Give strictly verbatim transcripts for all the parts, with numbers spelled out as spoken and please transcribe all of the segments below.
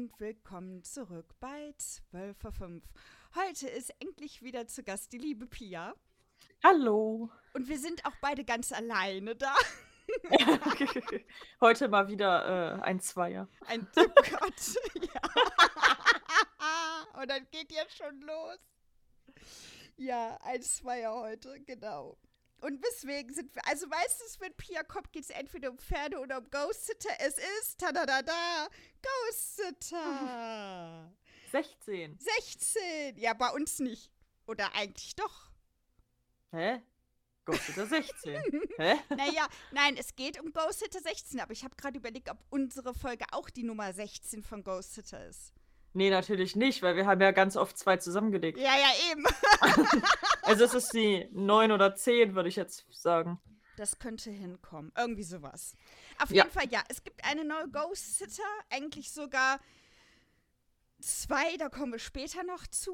und willkommen zurück bei zwölf Uhr fünf. Heute ist endlich wieder zu Gast die liebe Pia. Hallo. Und wir sind auch beide ganz alleine da. Heute mal wieder äh, ein Zweier. Ein oh Gott, ja. Und dann geht jetzt schon los. Ja, ein Zweier heute, genau. Und weswegen sind wir, also meistens, wenn Pia kommt, geht es entweder um Pferde oder um Ghost-Sitter. Es ist, tadadada, Ghost-Sitter. sechzehn. sechzehn. Ja, bei uns nicht. Oder eigentlich doch. Hä? Ghost-Sitter sechzehn. Hä? Naja, nein, es geht um Ghost-Sitter sechzehn, aber ich habe gerade überlegt, ob unsere Folge auch die Nummer sechzehn von Ghost-Sitter ist. Nee, natürlich nicht, weil wir haben ja ganz oft zwei zusammengelegt. Ja, ja, eben. Also es ist die neun oder zehn, würde ich jetzt sagen. Das könnte hinkommen. Irgendwie sowas. Auf Ja. jeden Fall, ja. Es gibt eine neue Ghost-Sitter. Eigentlich sogar zwei, da kommen wir später noch zu.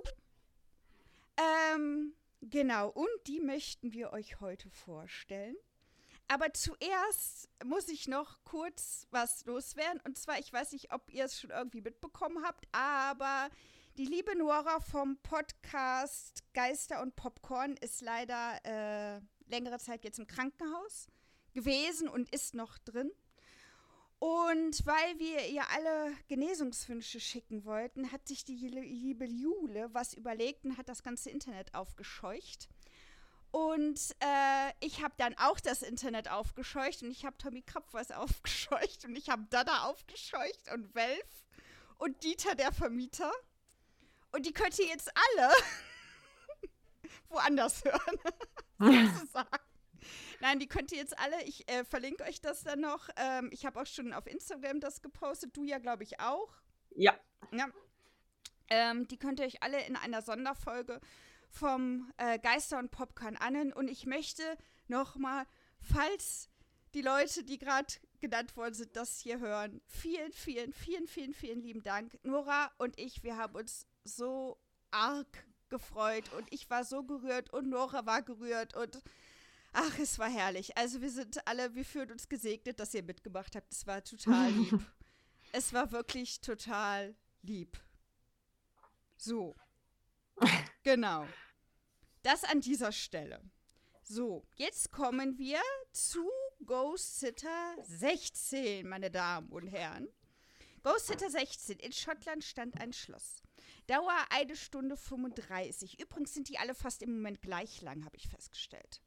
Ähm, genau. Und die möchten wir euch heute vorstellen. Aber zuerst muss ich noch kurz was loswerden. Und zwar, ich weiß nicht, ob ihr es schon irgendwie mitbekommen habt, aber die liebe Nora vom Podcast Geister und Popcorn ist leider äh, längere Zeit jetzt im Krankenhaus gewesen und ist noch drin. Und weil wir ihr alle Genesungswünsche schicken wollten, hat sich die liebe Jule was überlegt und hat das ganze Internet aufgescheucht. Und äh, ich habe dann auch das Internet aufgescheucht und ich habe Tommy Krapf was aufgescheucht und ich habe Dada aufgescheucht und Welf und Dieter, der Vermieter. Und die könnt ihr jetzt alle woanders hören, sozusagen. Nein, die könnt ihr jetzt alle, ich äh, verlinke euch das dann noch. Ähm, ich habe auch schon auf Instagram das gepostet, du ja, glaube ich, auch. Ja. Ja. Ähm, die könnt ihr euch alle in einer Sonderfolge vom äh, Geister und Popcorn anhören. Und ich möchte nochmal, falls die Leute, die gerade genannt worden sind, das hier hören, vielen, vielen, vielen, vielen, vielen lieben Dank. Nora und ich, wir haben uns so arg gefreut und ich war so gerührt und Nora war gerührt und ach, es war herrlich. Also wir sind alle, wir fühlen uns gesegnet, dass ihr mitgemacht habt. Es war total lieb. Es war wirklich total lieb. So. Genau. Das an dieser Stelle. So, jetzt kommen wir zu Ghost-Sitter sechzehn, meine Damen und Herren. Ghost-Sitter sechzehn. In Schottland stand ein Schloss. Dauer eine Stunde fünfunddreißig. Übrigens sind die alle fast im Moment gleich lang, habe ich festgestellt.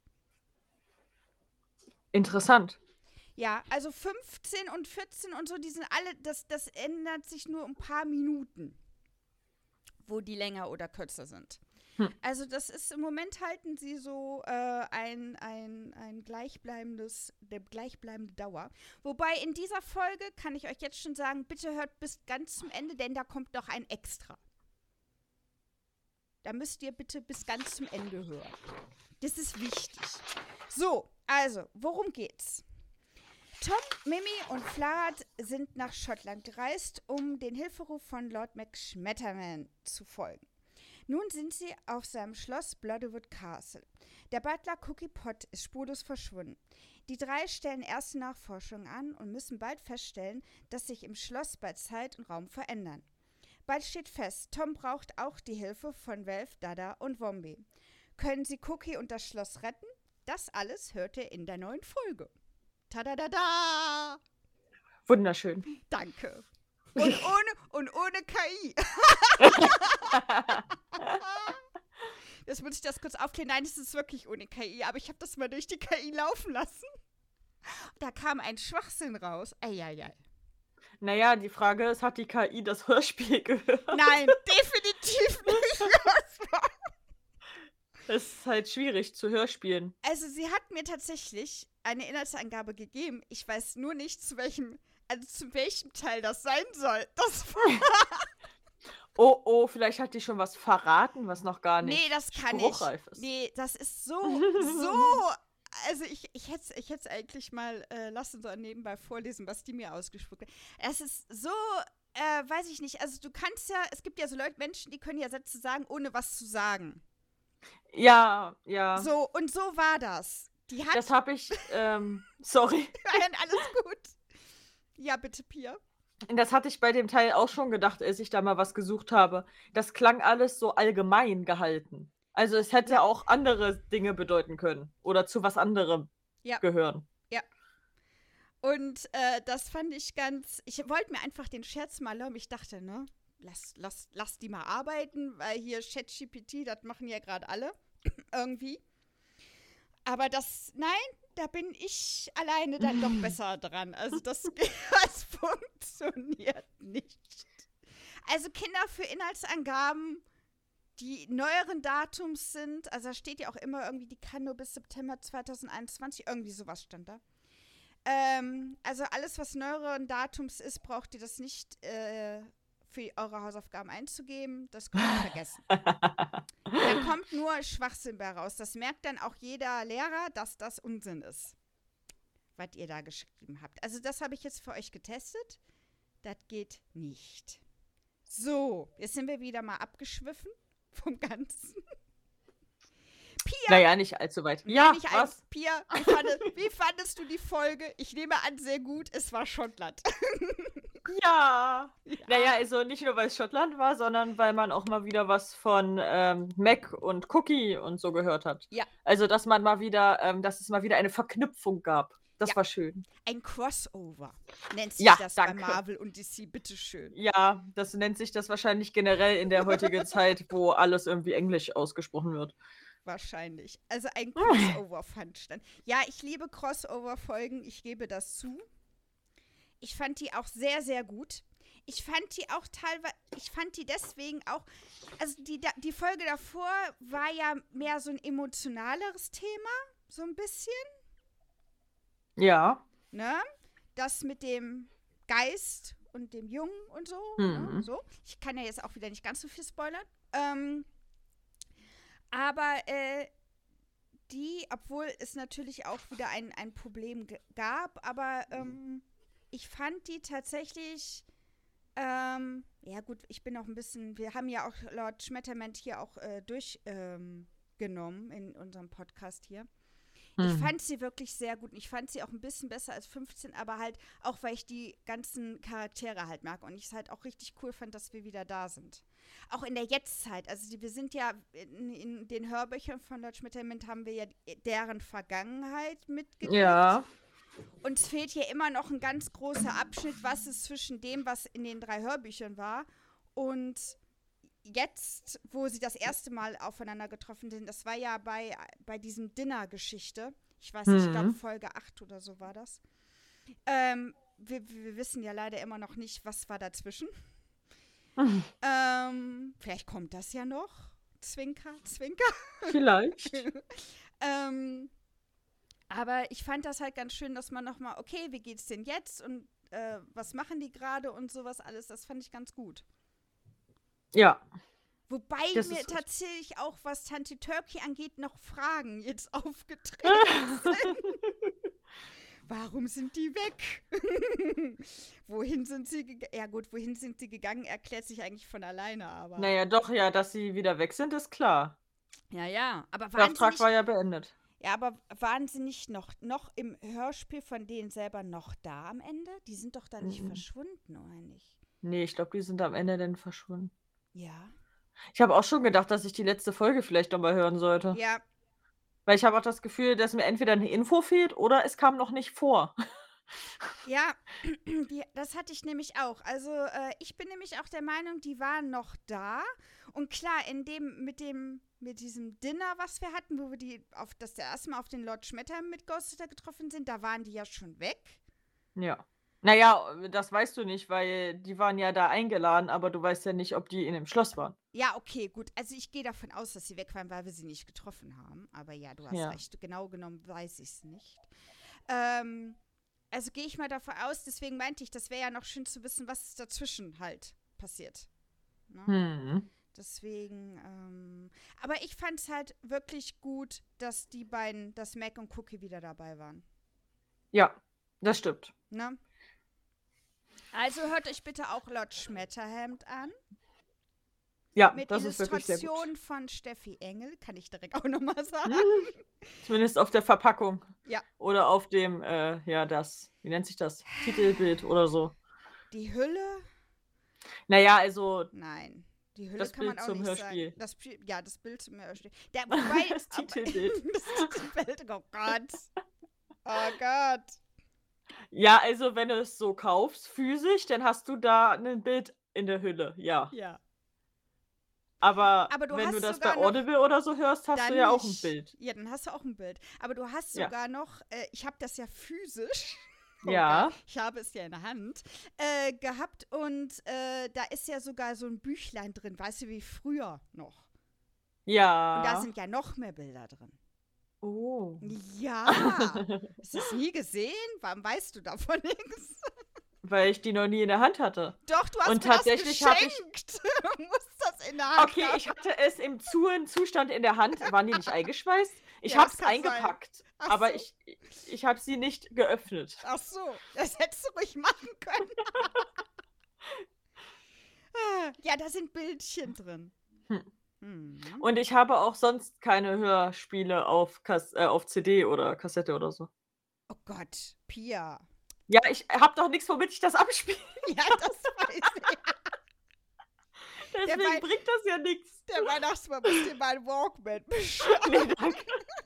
Interessant. Ja, also fünfzehn und vierzehn und so, die sind alle, das, das ändert sich nur um ein paar Minuten, wo die länger oder kürzer sind. Hm. Also das ist, im Moment halten sie so äh, ein, ein, ein gleichbleibendes, eine gleichbleibende Dauer. Wobei in dieser Folge kann ich euch jetzt schon sagen, bitte hört bis ganz zum Ende, denn da kommt noch ein Extra. Da müsst ihr bitte bis ganz zum Ende hören. Das ist wichtig. So, also, worum geht's? Tom, Mimi und Vlad sind nach Schottland gereist, um den Hilferuf von Lord McSmetterman zu folgen. Nun sind sie auf seinem Schloss Blodderwood Castle. Der Butler Cookie Pot ist spurlos verschwunden. Die drei stellen erste Nachforschungen an und müssen bald feststellen, dass sich im Schloss bald Zeit und Raum verändern. Bald steht fest, Tom braucht auch die Hilfe von Welf, Dada und Wombi. Können sie Cookie und das Schloss retten? Das alles hört ihr in der neuen Folge. Tadadada! Wunderschön. Danke. Und ohne, und ohne K I. Jetzt muss ich das kurz aufklären. Nein, es ist wirklich ohne K I, aber ich habe das mal durch die K I laufen lassen. Da kam ein Schwachsinn raus. Eieiei. Naja, die Frage ist, hat die K I das Hörspiel gehört? Nein, definitiv nicht. Es ist halt schwierig zu Hörspielen. Also sie hat mir tatsächlich eine Inhaltsangabe gegeben. Ich weiß nur nicht, zu welchem, also zu welchem Teil das sein soll. Das Oh, oh, vielleicht hat die schon was verraten, was noch gar nicht nee, das kann spruchreif ich. ist. Nee, das ist so, so. Also ich, ich hätte es ich eigentlich mal äh, lassen sollen nebenbei vorlesen, was die mir ausgesprochen hat. Es ist so, äh, weiß ich nicht, also du kannst ja, es gibt ja so Leute, Menschen, die können ja Sätze sagen, ohne was zu sagen. Ja, ja. So, und so war das. Die hat, Das habe ich, ähm, sorry. Nein, alles gut. Ja, bitte, Pia. Das hatte ich bei dem Teil auch schon gedacht, als ich da mal was gesucht habe. Das klang alles so allgemein gehalten. Also, es hätte Ja, auch andere Dinge bedeuten können oder zu was anderem ja, gehören. ja. Und äh, das fand ich ganz. Ich wollte mir einfach den Scherz mal erlauben. Ich dachte, ne, lass, lass, lass die mal arbeiten, weil hier ChatGPT, das machen ja gerade alle irgendwie. Aber das, nein, da bin ich alleine dann doch besser dran. Also das, das funktioniert nicht. Also Kinder für Inhaltsangaben, die neueren Datums sind, also da steht ja auch immer irgendwie, die kann nur bis September zwanzig einundzwanzig, irgendwie sowas stand da. Ähm, also alles, was neueren Datums ist, braucht ihr das nicht äh, für eure Hausaufgaben einzugeben. Das könnt ihr vergessen. Da kommt nur Schwachsinn bei raus. Das merkt dann auch jeder Lehrer, dass das Unsinn ist, was ihr da geschrieben habt. Also das habe ich jetzt für euch getestet. Das geht nicht. So, jetzt sind wir wieder mal abgeschwiffen vom Ganzen. Pia! Naja, nicht allzu weit. Nein, Ja, nicht was? ein, Pia, wie, fandest, wie fandest du die Folge? Ich nehme an, sehr gut. Es war Schottland. Ja. Ja. Naja, also nicht nur, weil es Schottland war, sondern weil man auch mal wieder was von ähm, Mac und Cookie und so gehört hat. Ja. Also, dass man mal wieder, ähm, dass es mal wieder eine Verknüpfung gab. Das Ja. war schön. Ein Crossover nennt sich Ja, das danke. bei Marvel und D C, bitteschön. Ja, das nennt sich das wahrscheinlich generell in der heutigen Zeit, wo alles irgendwie Englisch ausgesprochen wird. Wahrscheinlich. Also ein Crossover fand stand. Ja, ich liebe Crossover-Folgen, ich gebe das zu. Ich fand die auch sehr, sehr gut. Ich fand die auch teilweise, ich fand die deswegen auch, also die, die Folge davor war ja mehr so ein emotionaleres Thema, so ein bisschen, Ja. ne? Das mit dem Geist und dem Jungen und so, Mhm. ne? So. Ich kann ja jetzt auch wieder nicht ganz so viel spoilern. Ähm, aber äh, die, obwohl es natürlich auch wieder ein, ein Problem g- gab, aber ähm, ich fand die tatsächlich, ähm, ja gut, ich bin auch ein bisschen, wir haben ja auch Lord Schmetterment hier auch äh, durchgenommen ähm, in unserem Podcast hier. Ich Mhm. fand sie wirklich sehr gut und ich fand sie auch ein bisschen besser als fünfzehn, aber halt auch, weil ich die ganzen Charaktere halt mag und ich es halt auch richtig cool fand, dass wir wieder da sind. Auch in der Jetztzeit, also die, wir sind ja in, in den Hörbüchern von Lord Schmetterment haben wir ja deren Vergangenheit mitgekriegt. Ja. Uns fehlt hier immer noch ein ganz großer Abschnitt, was ist zwischen dem, was in den drei Hörbüchern war und jetzt, wo sie das erste Mal aufeinander getroffen sind, das war ja bei, bei diesem Dinner-Geschichte. Ich weiß nicht, ich glaube Mhm. Folge acht oder so war das. Ähm, wir, wir wissen ja leider immer noch nicht, was war dazwischen. Mhm. Ähm, vielleicht kommt das ja noch. Zwinker, Zwinker. Vielleicht. ähm, aber ich fand das halt ganz schön, dass man nochmal, okay, wie geht's denn jetzt und äh, was machen die gerade und sowas alles. Das fand ich ganz gut. Ja. Wobei Das mir ist richtig. tatsächlich auch, was Tante Turkey angeht, noch Fragen jetzt aufgetreten sind. Warum sind die weg? Wohin sind sie gegangen? Ja gut, wohin sind sie gegangen, erklärt sich eigentlich von alleine, aber... Naja, doch, ja, dass sie wieder weg sind, ist klar. Ja, ja, aber Der waren sie Auftrag nicht... war ja beendet. Ja, aber waren sie nicht noch, noch im Hörspiel von denen selber noch da am Ende? Die sind doch da nicht Mhm. verschwunden, oder nicht? Nee, ich glaube, die sind am Ende dann verschwunden. Ja. Ich habe auch schon gedacht, dass ich die letzte Folge vielleicht noch mal hören sollte. Ja, Weil ich habe auch das Gefühl, dass mir entweder eine Info fehlt oder es kam noch nicht vor. ja, die, das hatte ich nämlich auch. Also äh, ich bin nämlich auch der Meinung, die waren noch da. Und klar, in dem, mit dem, mit diesem Dinner, was wir hatten, wo wir die auf das erste Mal auf den Lord Schmetter mit Ghoster getroffen sind, da waren die ja schon weg. Ja. Naja, das weißt du nicht, weil die waren ja da eingeladen, aber du weißt ja nicht, ob die in dem Schloss waren. Ja, okay, gut. Also ich gehe davon aus, dass sie weg waren, weil wir sie nicht getroffen haben. Aber ja, du hast Ja. recht. Genau genommen weiß ich es nicht. Ähm, also gehe ich mal davon aus, deswegen meinte ich, das wäre ja noch schön zu wissen, was ist dazwischen halt passiert. Ne? Hm. Deswegen, ähm, aber ich fand es halt wirklich gut, dass die beiden, dass Mac und Cookie wieder dabei waren. Ja, das stimmt. Ne? Also hört euch bitte auch Lord Schmetterhemd an. Ja, Mit das ist wirklich sehr gut. Illustration von Steffi Engel, kann ich direkt auch nochmal sagen. Zumindest auf der Verpackung. Ja. Oder auf dem, äh, ja, das, wie nennt sich das? Titelbild oder so. Die Hülle? Naja, also Nein. Die Hülle das kann man Bild auch zum nicht Hörspiel. sagen. Das, Pi- ja, das Bild zum Hörspiel. Der, wobei, Das aber- Titelbild. das Titelbild, oh Gott. Oh Gott. Ja, also wenn du es so kaufst, physisch, dann hast du da ein Bild in der Hülle, ja. Ja. Aber, Aber du wenn hast du das sogar bei noch- Audible oder so hörst, hast Dann du ja auch ein nicht. Bild. Ja, dann hast du auch ein Bild. Aber du hast Ja. sogar noch, äh, ich habe das ja physisch. Oh Ja. Gott, ich habe es ja in der Hand äh, gehabt und äh, da ist ja sogar so ein Büchlein drin, weißt du, wie früher noch. Ja. Und da sind ja noch mehr Bilder drin. Oh. Ja. Hast du es nie gesehen? Warum weißt du davon nichts? Weil ich die noch nie in der Hand hatte. Doch, du hast Und mir tatsächlich das hab ich- geschenkt. Du musst das in der Hand Okay, haben. ich hatte es im zuhen Zustand in der Hand. Waren die nicht eingeschweißt? Ich Ja, hab's das kann eingepackt. Ach Aber so. ich, ich habe sie nicht geöffnet. Ach so, das hättest du ruhig machen können. Ah, ja, da sind Bildchen drin. Hm. Mhm. Und ich habe auch sonst keine Hörspiele auf, Kas äh, auf C D oder Kassette oder so. Oh Gott, Pia. Ja, ich habe doch nichts, womit ich das abspiele. Ja, das weiß ich. Deswegen Wei- bringt das ja nichts. Der Weihnachtsmann muss dir mal einen Walkman beschaffen. Nee, danke.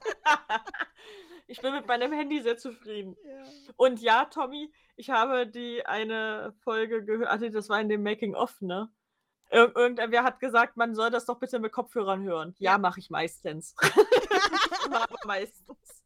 Ich bin mit meinem Handy sehr zufrieden. Ja. Und ja, Tommy, ich habe die eine Folge gehört, also das war in dem Making-of, ne? Ir irgendwer hat gesagt, man soll das doch bitte mit Kopfhörern hören. Ja, Ja. mache ich meistens. Nicht immer, aber meistens.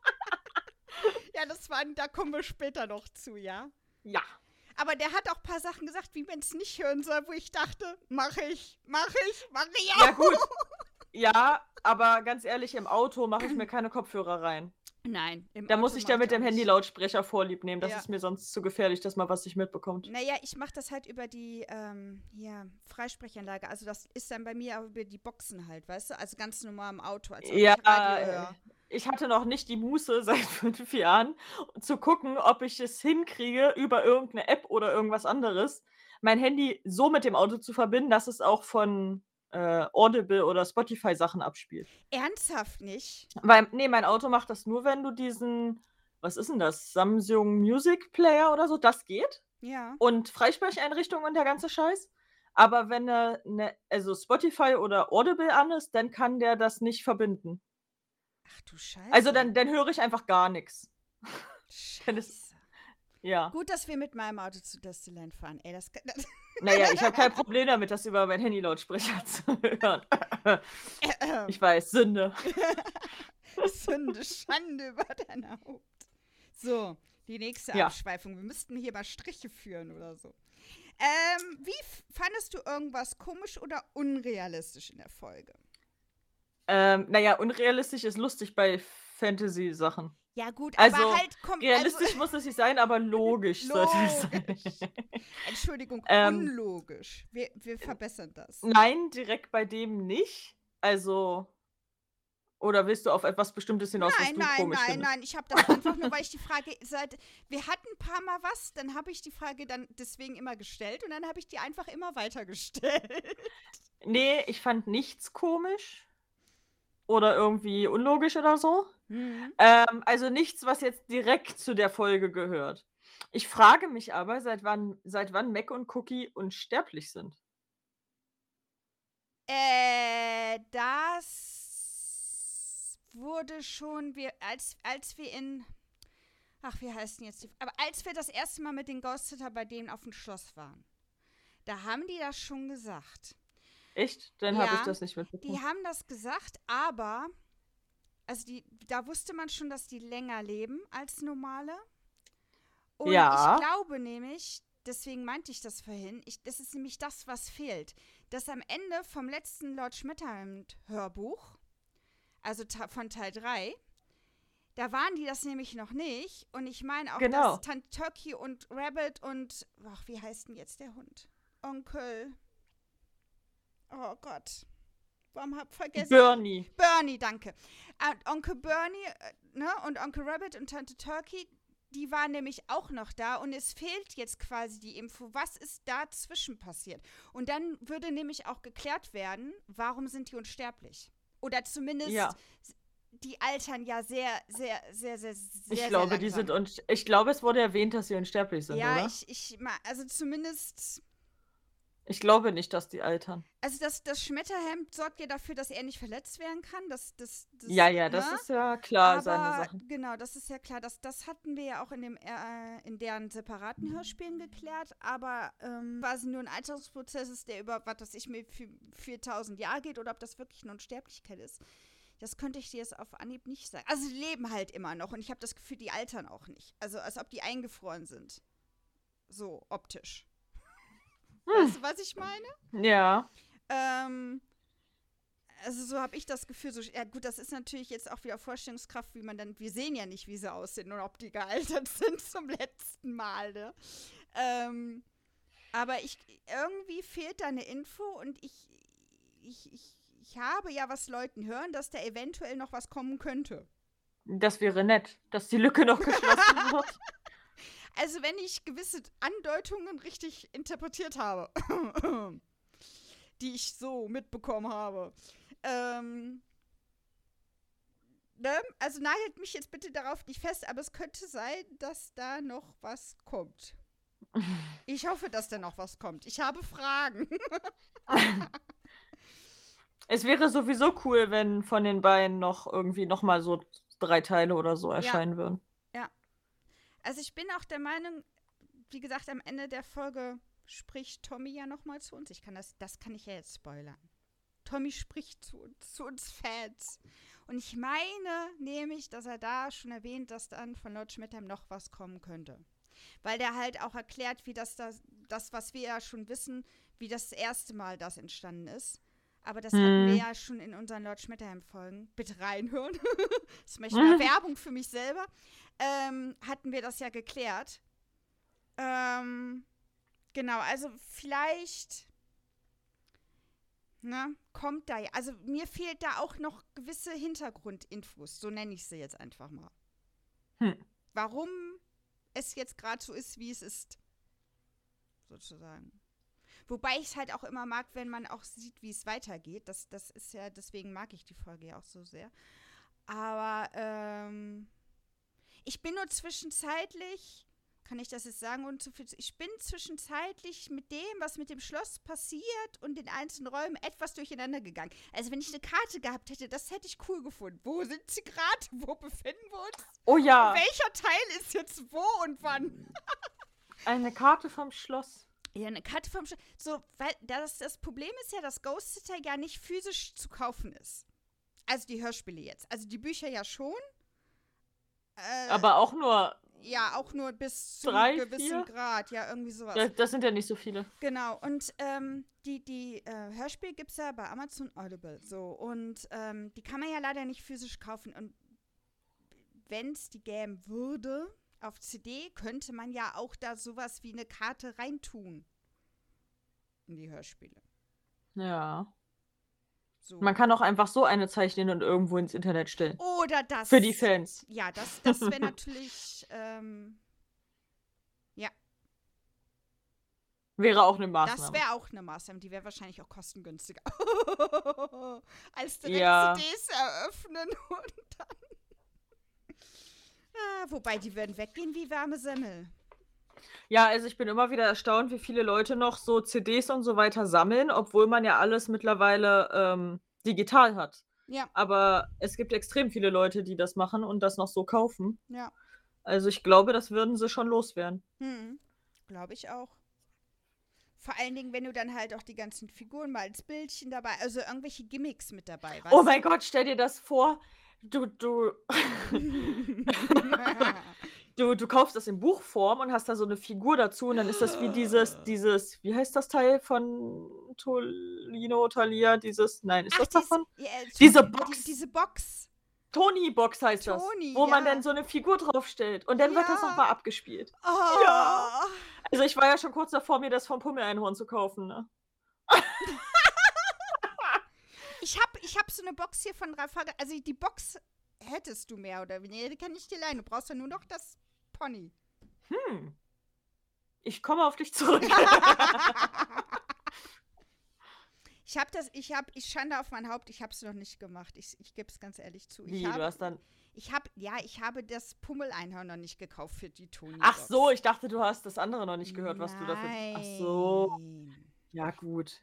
Ja, das waren, da kommen wir später noch zu, ja. Ja. Aber der hat auch ein paar Sachen gesagt, wie man es nicht hören soll, wo ich dachte, mache ich, mache ich, mache ich auch. Ja, gut. Ja, aber ganz ehrlich, im Auto mache ich mir keine Kopfhörer rein. Nein, im Da muss Auto ich mach da mit dem auch nicht. Handy-Lautsprecher vorlieb nehmen. Das Ja. ist mir sonst zu gefährlich, dass man was nicht mitbekommt. Naja, ich mache das halt über die ähm, ja, Freisprechanlage. Also das ist dann bei mir auch über die Boxen halt, weißt du? Also ganz normal im Auto, als ob Ja, ich Radio höre. ich hatte noch nicht die Muße seit fünf Jahren zu gucken, ob ich es hinkriege, über irgendeine App oder irgendwas anderes, mein Handy so mit dem Auto zu verbinden, dass es auch von äh, Audible oder Spotify Sachen abspielt. Ernsthaft nicht? Weil, nee, mein Auto macht das nur, wenn du diesen, was ist denn das, Samsung Music Player oder so, das geht. Ja. Und Freisprecheinrichtungen und der ganze Scheiß. Aber wenn er ne, also Spotify oder Audible an ist, dann kann der das nicht verbinden. Ach du Scheiße. Also dann, dann höre ich einfach gar nichts. Scheiße. Ja. Gut, dass wir mit meinem Auto zu Disneyland fahren. Ey, das, das Naja, ich habe kein Problem damit, das über meinen Handy-Lautsprecher zu hören. Ich weiß, Sünde. Sünde, Schande über dein Haupt. So, die nächste Ja. Abschweifung. Wir müssten hier mal Striche führen oder so. Ähm, wie f- fandest du irgendwas komisch oder unrealistisch in der Folge? Ähm, naja, unrealistisch ist lustig bei Fantasy-Sachen. Ja gut, Also, aber halt, komm, Realistisch also, muss es nicht sein, aber logisch sollte es Logisch. sein. Entschuldigung, Ähm, unlogisch. Wir, wir verbessern das. Nein, direkt bei dem nicht. Also, oder willst du auf etwas Bestimmtes hinaus, was Nein, du nein, komisch nein, findest? nein. Ich habe das einfach nur, weil ich die Frage seit. Wir hatten ein paar Mal was, dann habe ich die Frage dann deswegen immer gestellt und dann habe ich die einfach immer weiter gestellt. Nee, ich fand nichts komisch. Oder irgendwie unlogisch oder so. Mhm. Ähm, also nichts, was jetzt direkt zu der Folge gehört. Ich frage mich aber, seit wann, seit wann Mac und Cookie unsterblich sind. Äh, das wurde schon, wir, als, als wir in. Ach, wie heißt denn jetzt die. Aber als wir das erste Mal mit den Ghost Sitter bei denen auf dem Schloss waren, da haben die das schon gesagt. Echt? Dann habe ich Ja, das nicht Die mitbekommen. haben das gesagt, aber also die, da wusste man schon, dass die länger leben als normale. Und Ja. ich glaube nämlich, deswegen meinte ich das vorhin, ich, das ist nämlich das, was fehlt, dass am Ende vom letzten Lord Schmetterhand-Hörbuch, also ta- von Teil drei, da waren die das nämlich noch nicht. Und ich meine auch, Genau. dass Tante Turkey und Rabbit und, ach, wie heißt denn jetzt der Hund? Onkel. Oh Gott. Warum hab vergessen? Bernie. Bernie, danke. Und Onkel Bernie äh, ne, und Onkel Rabbit und Tante Turkey, die waren nämlich auch noch da und es fehlt jetzt quasi die Info, was ist dazwischen passiert. Und dann würde nämlich auch geklärt werden, warum sind die unsterblich? Oder zumindest Ja. die altern ja sehr, sehr, sehr, sehr, sehr, Ich sehr glaube, langsam. die sind und ich glaube, es wurde erwähnt, dass sie unsterblich sind, ja, oder? ich, ich, ma- also zumindest, Ich glaube nicht, dass die altern. also das, das Schmetterhemd sorgt ja dafür, dass er nicht verletzt werden kann. Das, das, das, Ja, ja, ne? das ist ja klar, seine Aber Sachen. genau, das ist ja klar. Das, das hatten wir ja auch in, dem, äh, in deren separaten Hörspielen geklärt. Aber ähm, quasi nur ein Alterungsprozess ist, der über, was weiß ich, mir für viertausend Jahre geht oder ob das wirklich eine Unsterblichkeit ist. Das könnte ich dir jetzt auf Anhieb nicht sagen. Also, die leben halt immer noch und ich habe das Gefühl, die altern auch nicht. Also, als ob die eingefroren sind. So, optisch. Hm. Weißt du, was ich meine? Ja. Ähm, also so habe ich das Gefühl, so, ja gut, das ist natürlich jetzt auch wieder Vorstellungskraft, wie man dann, wir sehen ja nicht, wie sie aussehen und ob die gealtert sind zum letzten Mal, ne? Ähm, aber ich, irgendwie fehlt da eine Info und ich, ich, ich, ich habe ja was Leuten hören, dass da eventuell noch was kommen könnte. Das wäre nett, dass die Lücke noch geschlossen wird. Also wenn ich gewisse Andeutungen richtig interpretiert habe, die ich so mitbekommen habe. Ähm, ne? Also nagelt mich jetzt bitte darauf nicht fest, aber es könnte sein, dass da noch was kommt. Ich hoffe, dass da noch was kommt. Ich habe Fragen. Es wäre sowieso cool, wenn von den beiden noch irgendwie nochmal so drei Teile oder so erscheinen würden. Ja. Also ich bin auch der Meinung, wie gesagt, am Ende der Folge spricht Tommy ja nochmal zu uns. Ich kann das, das kann ich ja jetzt spoilern. Tommy spricht zu uns, zu uns Fans. Und ich meine nämlich, dass er da schon erwähnt, dass dann von Lord Schmetterheim noch was kommen könnte. Weil der halt auch erklärt, wie das, das, das was wir ja schon wissen, wie das erste Mal das entstanden ist. Aber das Hm. hatten wir ja schon in unseren Lord Schmetterheim-Folgen. Bitte reinhören. Das möchte ich mal Werbung für mich selber. Ähm, hatten wir das ja geklärt. Ähm, genau, also vielleicht, ne, kommt da ja. Also mir fehlt da auch noch gewisse Hintergrundinfos. So nenne ich sie jetzt einfach mal. Hm. Warum es jetzt gerade so ist, wie es ist. Sozusagen. Wobei ich es halt auch immer mag, wenn man auch sieht, wie es weitergeht. Das, das ist ja, deswegen mag ich die Folge ja auch so sehr. Aber ähm, ich bin nur zwischenzeitlich, kann ich das jetzt sagen, und zu viel, ich bin zwischenzeitlich mit dem, was mit dem Schloss passiert und den einzelnen Räumen etwas durcheinander gegangen. Also wenn ich eine Karte gehabt hätte, das hätte ich cool gefunden. Wo sind sie gerade? Wo befinden wir uns? Oh ja. Und welcher Teil ist jetzt wo und wann? Eine Karte vom Schloss. Ja, eine Karte vom Schloss. So, weil das, das Problem ist ja, dass Ghost Sitter ja nicht physisch zu kaufen ist. Also die Hörspiele jetzt. Also die Bücher ja schon. Äh, Aber auch nur. Ja, auch nur bis zu Drei, einem gewissen vier? Grad. Ja, irgendwie sowas. Das, das sind ja nicht so viele. Genau. Und ähm, die, die äh, Hörspiele gibt es ja bei Amazon Audible. So. Und ähm, die kann man ja leider nicht physisch kaufen. Und wenn es die gäben würde, auf C D, könnte man ja auch da sowas wie eine Karte reintun. In die Hörspiele. Ja. So. Man kann auch einfach so eine zeichnen und irgendwo ins Internet stellen. Oder das. Für die Fans. Ja, das, das wäre natürlich, ähm, ja. Wäre auch eine Maßnahme. Das wäre auch eine Maßnahme. Die wäre wahrscheinlich auch kostengünstiger. Als direkt Ja. C Ds eröffnen und dann. Ah, wobei, die würden weggehen wie warme Semmel. Ja, also ich bin immer wieder erstaunt, wie viele Leute noch so C Ds und so weiter sammeln, obwohl man ja alles mittlerweile ähm, digital hat. Ja. Aber es gibt extrem viele Leute, die das machen und das noch so kaufen. Ja. Also ich glaube, das würden sie schon loswerden. Hm. Glaube ich auch. Vor allen Dingen, wenn du dann halt auch die ganzen Figuren mal als Bildchen dabei, also irgendwelche Gimmicks mit dabei, weißt Oh mein Gott, stell dir das vor. Du, du, du, du kaufst das in Buchform und hast da so eine Figur dazu und dann ist das wie dieses, dieses, wie heißt das Teil von Tolino, Thalia, dieses, nein, ist Ach, das dies- davon? ja, Diese die- Box. Die, diese Box. Tony-Box heißt das, Tony, wo man ja. dann so eine Figur draufstellt und dann wird das Ja. nochmal abgespielt. Oh. Ja. Also ich war ja schon kurz davor, mir das vom Pummeleinhorn zu kaufen, ne? Ich hab, ich hab so eine Box hier von drei Folgen. Also die Box hättest du mehr oder weniger. Die kann ich dir leihen. Du brauchst ja nur noch das Pony. Hm. Ich komme auf dich zurück. Ich habe das, ich habe, ich schande auf mein Haupt, ich habe es noch nicht gemacht. Ich, ich gebe es ganz ehrlich zu. Wie, ich habe, du hast dann... Ich habe, ja, ich habe das Pummel-Einhorn noch nicht gekauft für die Toni. Ach so, ich dachte, du hast das andere noch nicht gehört, was Nein. du dafür... Ach so. Ja, gut.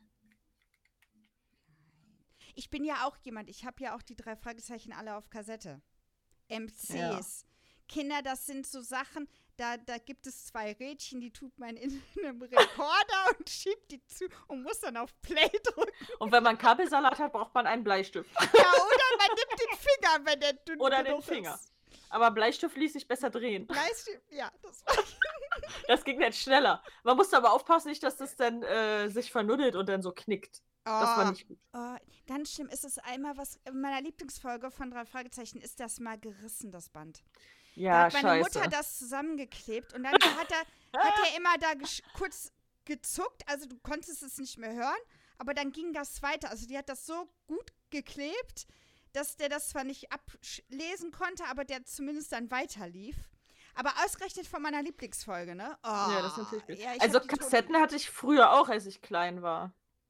Ich bin ja auch jemand, ich habe ja auch die drei Fragezeichen alle auf Kassette. M Cs. Ja. Kinder, das sind so Sachen, da, da gibt es zwei Rädchen, die tut man in einem Rekorder und schiebt die zu und muss dann auf Play drücken. Und wenn man Kabelsalat hat, braucht man einen Bleistift. Ja, oder man nimmt den Finger, wenn der dünn Oder den genug Finger. ist. Aber Bleistift ließ sich besser drehen. Bleistift, ja, das war Das ging nicht schneller. Man musste aber aufpassen, nicht, dass das dann äh, sich vernuddelt und dann so knickt. Das war nicht gut. Oh, ganz schlimm ist es einmal, was in meiner Lieblingsfolge von drei Fragezeichen ist, das mal gerissen, das Band. Ja, da hat meine scheiße. Mutter das zusammengeklebt und dann hat er, hat er immer da gesch- kurz gezuckt, also du konntest es nicht mehr hören, aber dann ging das weiter. Also die hat das so gut geklebt, dass der das zwar nicht ablesen konnte, aber der zumindest dann weiterlief. Aber ausgerechnet von meiner Lieblingsfolge, ne? Oh, Ja, das ist natürlich gut. ja, ich Also hab die Kassetten Toten- hatte ich früher auch, als ich klein war.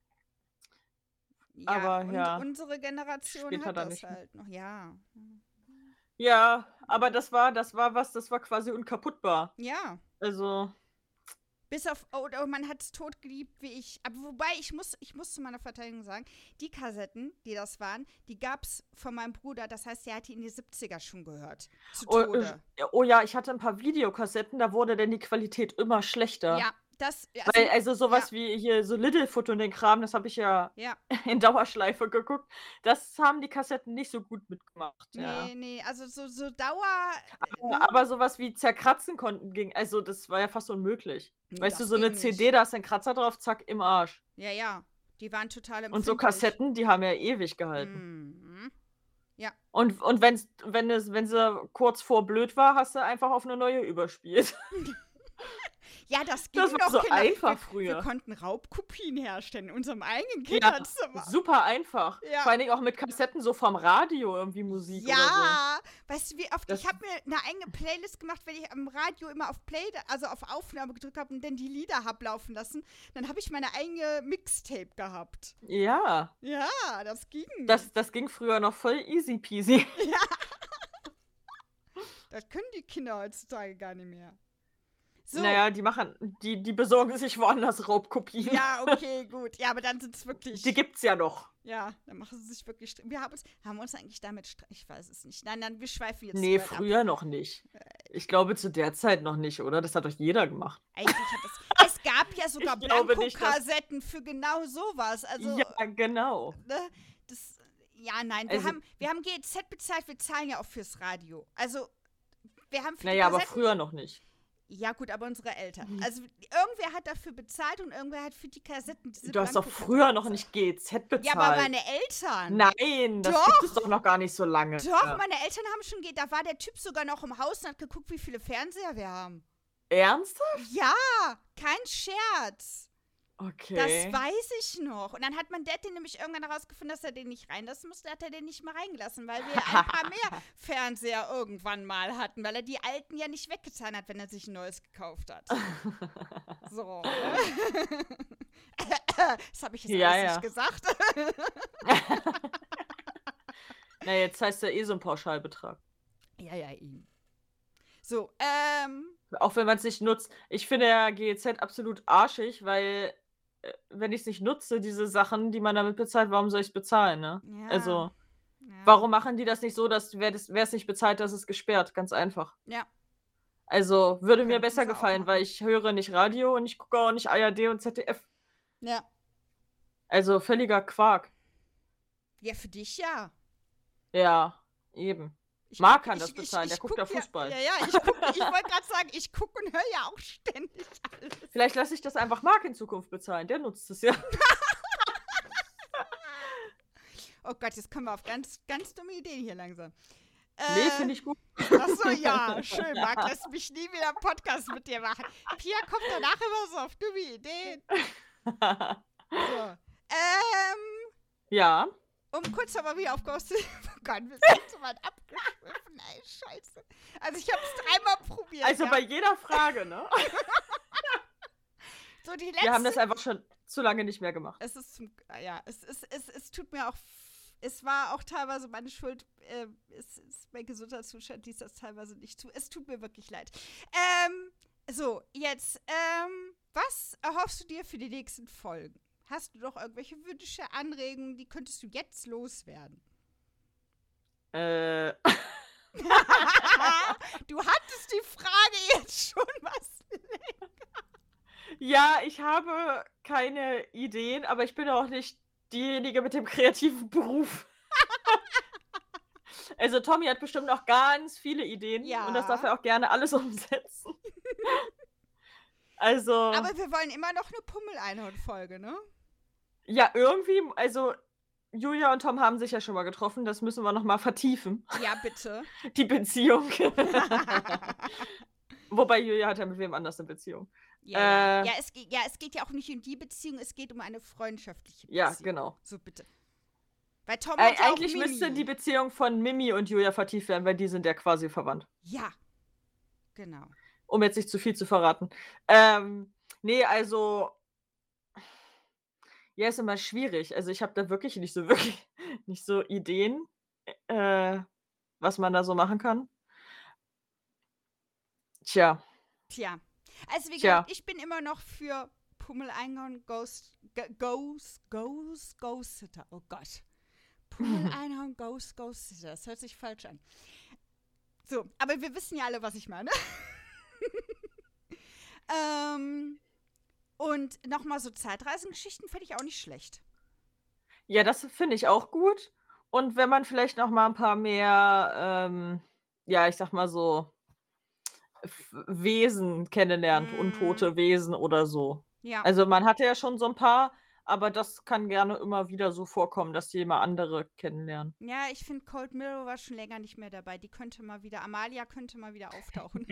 ja, aber und ja, unsere Generation später hat dann das nicht mehr. halt noch, ja. Ja, aber das war, das war was, das war quasi unkaputtbar. Ja. Also, Bis auf, oh, oh, man hat es tot geliebt, wie ich. Aber wobei, ich muss, ich muss zu meiner Verteidigung sagen, die Kassetten, die das waren, die gab es von meinem Bruder. Das heißt, der hat die in die siebziger schon gehört. Zu oh, Tode. äh, oh ja, ich hatte ein paar Videokassetten, da wurde denn die Qualität immer schlechter. Ja, das. Weil, also sowas ja. wie hier so Littlefoot und den Kram, das habe ich ja Ja, in Dauerschleife geguckt. Das haben die Kassetten nicht so gut mitgemacht. Ja. nee, nee, also so, so Dauer. Aber, aber sowas wie zerkratzen konnten ging, also das war ja fast unmöglich. Nee, Weißt du, das so eine ging C D, nicht. da ist ein Kratzer drauf, zack, im Arsch. Ja, ja, die waren total empfindlich. Und so Kassetten, die haben ja ewig gehalten. Mhm. Ja. Und, und wenn's, wenn, es, wenn sie kurz vor blöd war, hast du einfach auf eine neue überspielt. Ja, das ging Das war doch so Kinder. einfach wir, früher. Wir konnten Raubkopien herstellen in unserem eigenen Ja, Kinderzimmer. super einfach. Ja. Vor allen Dingen auch mit Kassetten so vom Radio irgendwie Musik oder so. Ja, weißt du, wie oft, Das- ich habe mir eine eigene Playlist gemacht, wenn ich am Radio immer auf Play, also auf Aufnahme gedrückt habe und dann die Lieder hab laufen lassen, dann habe ich meine eigene Mixtape gehabt. Ja, Ja, das ging. das, das ging früher noch voll easy peasy. Das können die Kinder heutzutage gar nicht mehr. So. Naja, die machen, die, die besorgen sich woanders Raubkopien. Ja, okay, gut. Ja, aber dann sind es wirklich. Die gibt's ja noch. Ja, dann machen sie sich wirklich. Str- Wir haben uns, haben wir uns eigentlich damit. Stre- Ich weiß es nicht. Nein, dann wir schweifen jetzt. Nee, zu weit ab. früher noch nicht. Ich glaube zu der Zeit noch nicht, oder? Das hat doch jeder gemacht. Eigentlich hat das. Es gab ja sogar Ich glaube nicht, dass- Blanko-Kassetten für genau sowas. Also, ja, genau. ne, das. Ja, nein, wir Also- haben, wir haben G E Z bezahlt, wir zahlen ja auch fürs Radio. Also, wir haben für die Naja, aber Kassetten. früher noch nicht. Ja, gut, aber unsere Eltern. Also, irgendwer hat dafür bezahlt und irgendwer hat für die Kassetten diese Du hast doch Blanko-Kassetten früher noch bezahlt. nicht G E Z bezahlt. Ja, aber meine Eltern. Nein, das Doch. gibt es doch noch gar nicht so lange. Doch, Ja. meine Eltern haben schon, ge- da war der Typ sogar noch im Haus und hat geguckt, wie viele Fernseher wir haben. Ernsthaft? Ja, kein Scherz. Okay. Das weiß ich noch. Und dann hat mein Dad den nämlich irgendwann herausgefunden, dass er den nicht reinlassen musste, hat er den nicht mehr reingelassen, weil wir ein paar mehr Fernseher irgendwann mal hatten, weil er die alten ja nicht weggetan hat, wenn er sich ein neues gekauft hat. So. Das habe ich jetzt Ja, alles ja. nicht gesagt. Na, jetzt heißt ja eh so ein Pauschalbetrag. Ja, ja, eben. So, ähm, Auch wenn man es nicht nutzt. Ich finde ja G E Z absolut arschig, weil, äh, wenn ich es nicht nutze, diese Sachen, die man damit bezahlt, warum soll ich es bezahlen, ne? ja. Also, ja. warum machen die das nicht so, dass wer es nicht bezahlt, das ist gesperrt? Ganz einfach. Ja. Also, würde mir Könnten besser sie auch gefallen, machen. weil ich höre nicht Radio und ich gucke auch nicht A R D und Z D F. Ja. Also, völliger Quark. Ja, für dich ja. Ja, eben. Ich Marc guck- kann das ich- ich- bezahlen, der ich guckt guck ja Fußball. Ja, ja, ich, guck- ich wollte gerade sagen, ich gucke und höre ja auch ständig alles. Vielleicht lasse ich das einfach Marc in Zukunft bezahlen, der nutzt es ja. Oh Gott, jetzt kommen wir auf ganz, ganz dumme Ideen hier langsam. Nee, finde ich gut. Achso, ja, schön, Marc, lässt mich nie wieder einen Podcast mit dir machen. Pia kommt danach immer so auf dumme Ideen. So. Ähm, Ja, um kurz aber wieder auf Ghost zu... Oh Gott, wir sind so weit abgeschwiffen, ey, scheiße. Also ich habe es dreimal probiert, also ja. bei jeder Frage, ne? So, die letzte. Wir haben das einfach schon zu lange nicht mehr gemacht. Es ist zum, ja, es, es, es, es tut mir auch, es war auch teilweise meine Schuld, äh, es ist mein Gesundheitszustand, dies das teilweise nicht zu. Es tut mir wirklich leid. Ähm, so, jetzt, ähm, was erhoffst du dir für die nächsten Folgen? Hast du doch irgendwelche Wünsche, Anregungen, die könntest du jetzt loswerden? Äh. Du hattest die Frage jetzt schon was länger. Ja, ich habe keine Ideen, aber ich bin auch nicht diejenige mit dem kreativen Beruf. Also Tommy hat bestimmt noch ganz viele Ideen Ja. und das darf er auch gerne alles umsetzen. Also. Aber wir wollen immer noch eine Pummel-Einhorn-Folge, ne? Ja, irgendwie, also Julia und Tom haben sich ja schon mal getroffen, das müssen wir noch mal vertiefen. Ja, bitte. Die Beziehung. Wobei Julia hat ja mit wem anders eine Beziehung. Ja, Äh, ja. Ja, es geht, ja, es geht ja auch nicht um die Beziehung, es geht um eine freundschaftliche Beziehung. Ja, genau. So, bitte. Weil Tom Äh, hat ja eigentlich auch Mimi. müsste die Beziehung von Mimi und Julia vertieft werden, weil die sind ja quasi verwandt. Ja, genau. Um jetzt nicht zu viel zu verraten. Ähm, nee, also ja, ist immer schwierig. Also, ich habe da wirklich nicht so wirklich nicht so Ideen, äh, was man da so machen kann. Tja. Tja. Also, wie Tja. gesagt, ich bin immer noch für Pummel-Einhorn Ghost, G- Ghost, Ghost, Ghost-Sitter. Oh Gott. Pummel-Einhorn Ghost, Ghost-Sitter. Das hört sich falsch an. So, aber wir wissen ja alle, was ich meine. ähm, und nochmal so Zeitreisengeschichten fände ich auch nicht schlecht. Ja, das finde ich auch gut. Und wenn man vielleicht noch mal ein paar mehr, ähm, ja, ich sag mal so, F Wesen kennenlernt, Mm. untote Wesen oder so. Ja. Also, man hatte ja schon so ein paar, aber das kann gerne immer wieder so vorkommen, dass die mal andere kennenlernen. Ja, ich finde, Cold Mirror war schon länger nicht mehr dabei. Die könnte mal wieder, Amalia könnte mal wieder auftauchen.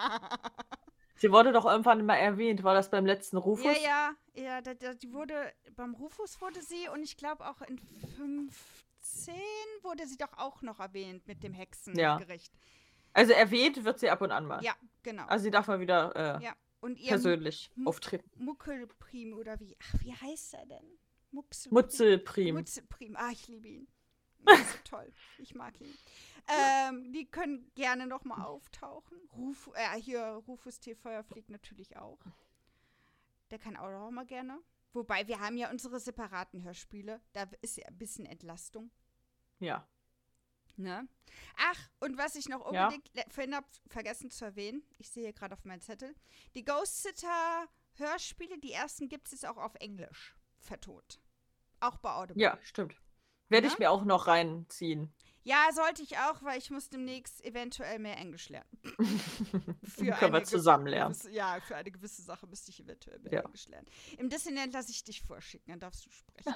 Sie wurde doch irgendwann mal erwähnt. War das beim letzten Rufus? Ja, ja, ja, da, da, die wurde, beim Rufus wurde sie und ich glaube auch in fünfzehn wurde sie doch auch noch erwähnt mit dem Ja. Hexengericht. Also, erwähnt wird sie ab und an mal. Ja, genau. Also, sie darf mal wieder, äh, Ja, und ihr persönlich Mu- auftreten. Muckelprim oder wie, ach, wie heißt er denn? Muxelprim. Mutzelprim. Mutzelprim, ah, ich liebe ihn. Das ist so toll, ich mag ihn. Ähm, die können gerne noch mal auftauchen. Ruf, äh, hier, Rufus T. Feuer fliegt natürlich auch. Der kann auch noch mal gerne. Wobei, wir haben ja unsere separaten Hörspiele. Da ist ja ein bisschen Entlastung. Ja. Ne? Ach, und was ich noch Ja. unbedingt le- vorhin habe vergessen zu erwähnen, ich sehe hier gerade auf meinem Zettel, die Ghost Sitter Hörspiele, die ersten gibt es jetzt auch auf Englisch vertont. Auch bei Audible. Ja, stimmt. Werde Ne? ich mir auch noch reinziehen. Ja, sollte ich auch, weil ich muss demnächst eventuell mehr Englisch lernen. Für Können eine wir ge- zusammen lernen. gewisse- Ja, für eine gewisse Sache müsste ich eventuell mehr Ja. Englisch lernen. Im Disneyland lasse ich dich vorschicken, dann darfst du sprechen.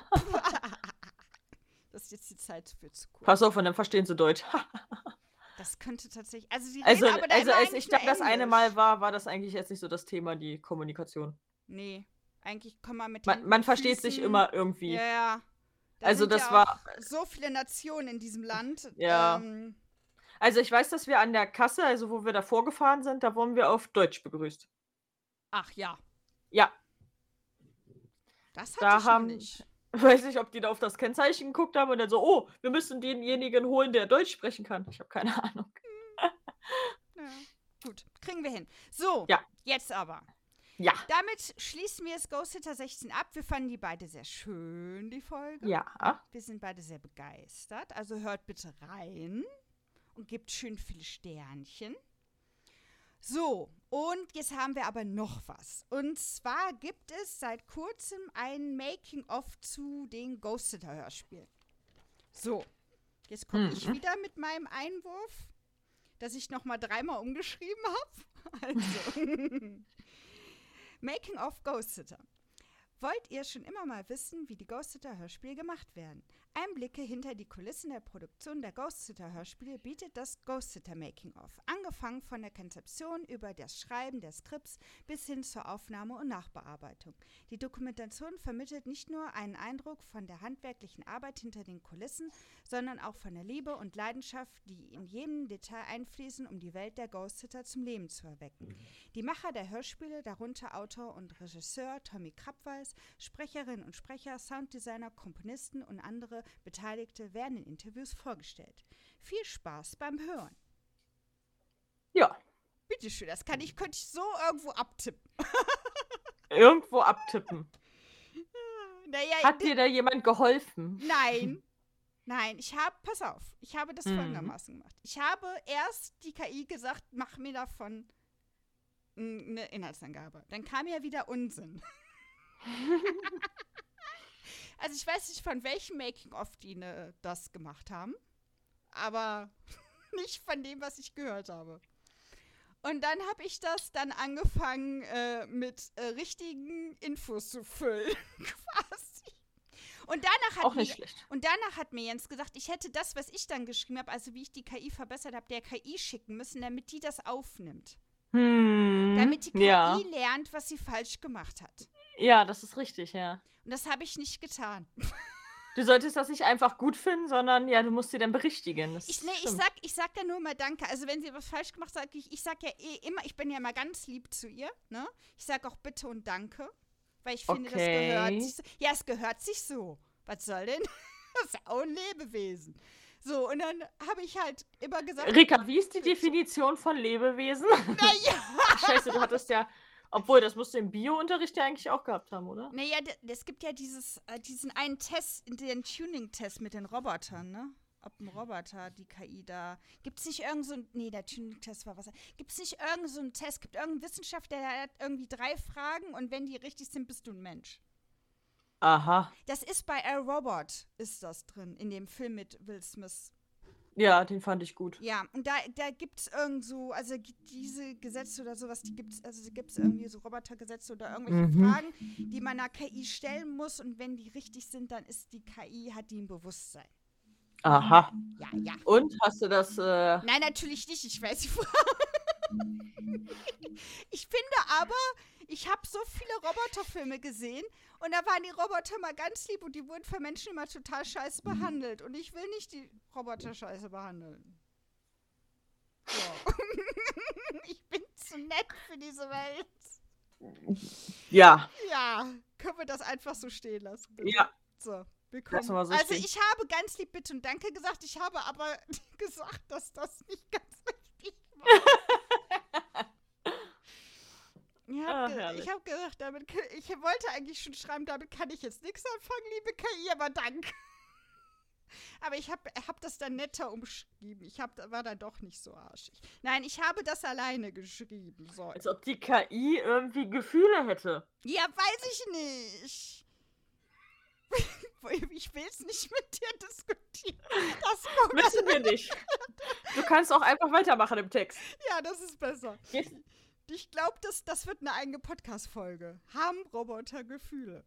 Das ist jetzt die Zeit für zu kurz. Pass auf, und dann verstehen sie Deutsch. Das könnte tatsächlich. Also, die Also, reden aber da also immer als eigentlich ich da nur das eine Englisch. Mal war, war das eigentlich jetzt nicht so das Thema, die Kommunikation. Nee, eigentlich kann man mit Man, Händen man und versteht sich Füßen- immer irgendwie. Ja, ja. Da Also sind das ja war- auch so viele Nationen in diesem Land. Ja. Ähm, Also ich weiß, dass wir an der Kasse, also wo wir da vorgefahren sind, da wurden wir auf Deutsch begrüßt. ach ja, Ja, das da hatte ich noch haben, nicht. weiß nicht, ob die da auf das Kennzeichen geguckt haben und dann so, oh, wir müssen denjenigen holen, der Deutsch sprechen kann. Ich habe keine Ahnung. Ja. Gut, kriegen wir hin. So, Ja. jetzt aber. Ja. Damit schließen wir es Ghost Sitter sechzehn ab. Wir fanden die beide sehr schön, die Folge. Ja. Wir sind beide sehr begeistert. Also hört bitte rein und gebt schön viele Sternchen. So, und jetzt haben wir aber noch was. Und zwar gibt es seit kurzem ein Making-of zu den Ghost Sitter Hörspielen. So, jetzt komme ich Mhm. wieder mit meinem Einwurf, dass ich nochmal dreimal umgeschrieben habe. Also, Making of Ghost Sitter. Wollt ihr schon immer mal wissen, wie die Ghost Sitter Hörspiele gemacht werden? Einblicke hinter die Kulissen der Produktion der Ghost Sitter Hörspiele bietet das Ghost Sitter Making of. Angefangen von der Konzeption über das Schreiben der Skripts bis hin zur Aufnahme und Nachbearbeitung. Die Dokumentation vermittelt nicht nur einen Eindruck von der handwerklichen Arbeit hinter den Kulissen, sondern auch von der Liebe und Leidenschaft, die in jedem Detail einfließen, um die Welt der Ghost-Sitter zum Leben zu erwecken. Die Macher der Hörspiele, darunter Autor und Regisseur Tommy Krabweis, Sprecherinnen und Sprecher, Sounddesigner, Komponisten und andere Beteiligte werden in Interviews vorgestellt. Viel Spaß beim Hören. Ja. Bitteschön, das kann ich, könnte ich so irgendwo abtippen. Irgendwo abtippen. Naja, Hat dir da jemand geholfen? Nein. Nein, ich habe, pass auf, ich habe das Mhm. folgendermaßen gemacht. Ich habe erst die K I gesagt, mach mir davon eine Inhaltsangabe. Dann kam ja wieder Unsinn. Also ich weiß nicht, von welchem Making-of die ne, das gemacht haben, aber nicht von dem, was ich gehört habe. Und dann habe ich das dann angefangen, äh, mit äh, richtigen Infos zu füllen, quasi. Und danach, hat Auch nicht mir, schlecht. und danach hat mir Jens gesagt, ich hätte das, was ich dann geschrieben habe, also wie ich die K I verbessert habe, der K I schicken müssen, damit die das aufnimmt. Hm, Damit die K I ja. lernt, was sie falsch gemacht hat. Ja, das ist richtig, ja. Und das habe ich nicht getan. Du solltest das nicht einfach gut finden, sondern ja, du musst sie dann berichtigen. Das Ich, nee, ich stimmt. sag, ich sag ja nur mal Danke. Also wenn sie was falsch gemacht hat, sag ich, ich sag ja eh immer, ich bin ja mal ganz lieb zu ihr, ne? Ich sag auch Bitte und Danke, weil ich finde, das Okay. gehört sich so. Ja, es gehört sich so. Was soll denn? Das ist ja auch ein Lebewesen. So, und dann habe ich halt immer gesagt, Rika, wie ist die Definition von Lebewesen? naja, Scheiße, du hattest ja, obwohl, das musst du im Bio-Unterricht ja eigentlich auch gehabt haben, oder? naja, d- es gibt ja dieses, äh, diesen einen Test, den Tuning-Test mit den Robotern, ne? Ob ein Roboter die K I da. Gibt es nicht irgend so ein. Nee, der Tuning-Test war was. Gibt es nicht irgend so einen Test? Gibt irgendeinen Wissenschaftler, der hat irgendwie drei Fragen und wenn die richtig sind, bist du ein Mensch. Aha. Das ist bei A Robot, ist das drin, in dem Film mit Will Smith. Ja, den fand ich gut. Ja, und da, da gibt es irgend so, also gi- diese Gesetze oder sowas, die gibt es, also gibt es irgendwie so Robotergesetze oder irgendwelche Mhm. Fragen, die man einer K I stellen muss und wenn die richtig sind, dann ist die K I, hat die ein Bewusstsein. Aha. Ja, ja. Und, hast du das, äh, Nein, natürlich nicht, ich weiß die Frage. Ich finde aber, ich habe so viele Roboterfilme gesehen und da waren die Roboter mal ganz lieb und die wurden von Menschen immer total scheiße behandelt. Und ich will nicht die Roboter scheiße behandeln. So. Ich bin zu nett für diese Welt. ja, Ja, können wir das einfach so stehen lassen? Bitte? ja, So, willkommen. Lassen wir so also stehen. ich habe ganz lieb Bitte und Danke gesagt, ich habe aber gesagt, dass das nicht ganz richtig war. Ich Ah, habe ge herrlich. hab gesagt, damit, k- ich wollte eigentlich schon schreiben, damit kann ich jetzt nichts anfangen, liebe K I, aber danke. Aber ich habe hab das dann netter umschrieben. Ich hab, war dann doch nicht so arschig. Nein, ich habe das alleine geschrieben. So. als ob die K I irgendwie Gefühle hätte. Ja, weiß ich nicht. Ich will es nicht mit dir diskutieren. Das kommt Müssen wir nicht. Du kannst auch einfach weitermachen im Text. ja, das ist besser. Gehst- Ich glaube, das, das wird eine eigene Podcast-Folge. Haben Roboter Gefühle?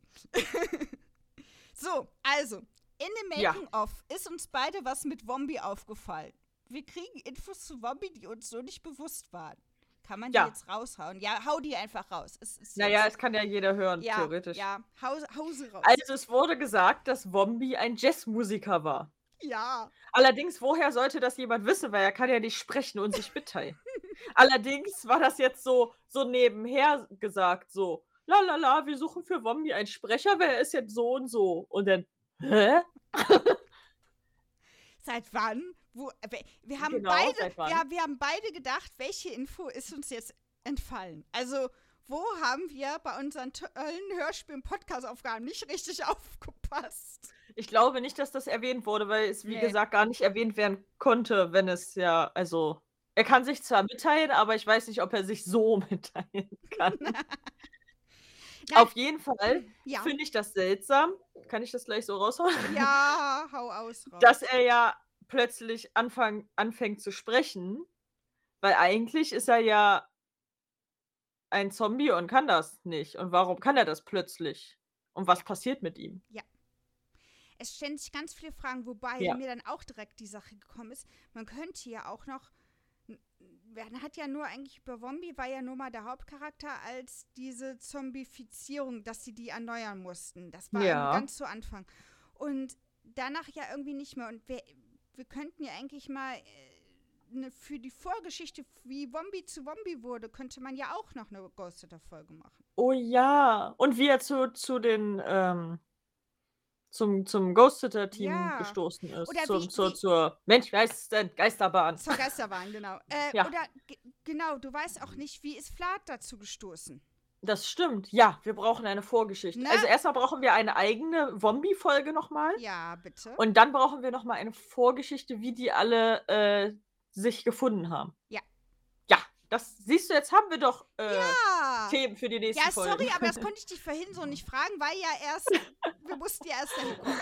So, also, in dem Ja. Making-of ist uns beide was mit Wombi aufgefallen. Wir kriegen Infos zu Wombi, die uns so nicht bewusst waren. Kann man die Ja. jetzt raushauen? Ja, hau die einfach raus. Es ist Naja, jetzt, es kann ja jeder hören, ja, theoretisch. Ja, hau, hau sie raus. Also es wurde gesagt, dass Wombi ein Jazzmusiker war. ja. Allerdings, woher sollte das jemand wissen, weil er kann ja nicht sprechen und sich mitteilen. Allerdings war das jetzt so, so nebenher gesagt, so, la la la, wir suchen für Wombi einen Sprecher, weil er ist jetzt so und so. Und dann, hä? Seit wann? Wo, wir, wir, haben Genau, beide, seit wann? Ja, wir haben beide gedacht, welche Info ist uns jetzt entfallen? Also, wo haben wir bei unseren tollen Hörspielen-Podcast-Aufgaben nicht richtig aufgepasst? Ich glaube nicht, dass das erwähnt wurde, weil es, wie Nee. gesagt, gar nicht erwähnt werden konnte, wenn es ja, also, er kann sich zwar mitteilen, aber ich weiß nicht, ob er sich so mitteilen kann. Nein, Auf jeden Fall ja, finde ich das seltsam. Kann ich das gleich so raushauen? ja, hau aus, raus. Dass er ja plötzlich anfang, anfängt zu sprechen, weil eigentlich ist er ja ein Zombie und kann das nicht. Und warum kann er das plötzlich? Und was passiert mit ihm? Es stellen sich ganz viele Fragen, wobei Ja. mir dann auch direkt die Sache gekommen ist, man könnte ja auch noch, man hat ja nur eigentlich über Wombi, war ja nur mal der Hauptcharakter als diese Zombifizierung, dass sie die erneuern mussten. Das war Ja. ganz zu Anfang. Und danach ja irgendwie nicht mehr. Und wir, wir könnten ja eigentlich mal äh, ne, für die Vorgeschichte, wie Wombi zu Wombi wurde, könnte man ja auch noch eine Ghost-Sitter-Folge machen. Oh ja. Und wie er zu, zu den, ähm, zum, zum Ghost-Sitter-Team Ja. gestoßen ist. Oder Zum, wie- zur, wie- zur, Mensch, wie heißt es denn? Geisterbahn. Zur Geisterbahn, genau. Äh, Ja. Oder, ge- genau, du weißt auch nicht, wie ist Vlad dazu gestoßen? Das stimmt. Ja, wir brauchen eine Vorgeschichte. Na? Also erstmal brauchen wir eine eigene Wombi-Folge nochmal. Ja, bitte. Und dann brauchen wir nochmal eine Vorgeschichte, wie die alle äh, sich gefunden haben. Ja. Ja, das siehst du, jetzt haben wir doch äh, Ja. Themen für die nächsten Ja, Folgen. sorry, aber das konnte ich dich vorhin so nicht fragen, weil ja erst, wir mussten ja erst dahin kommen.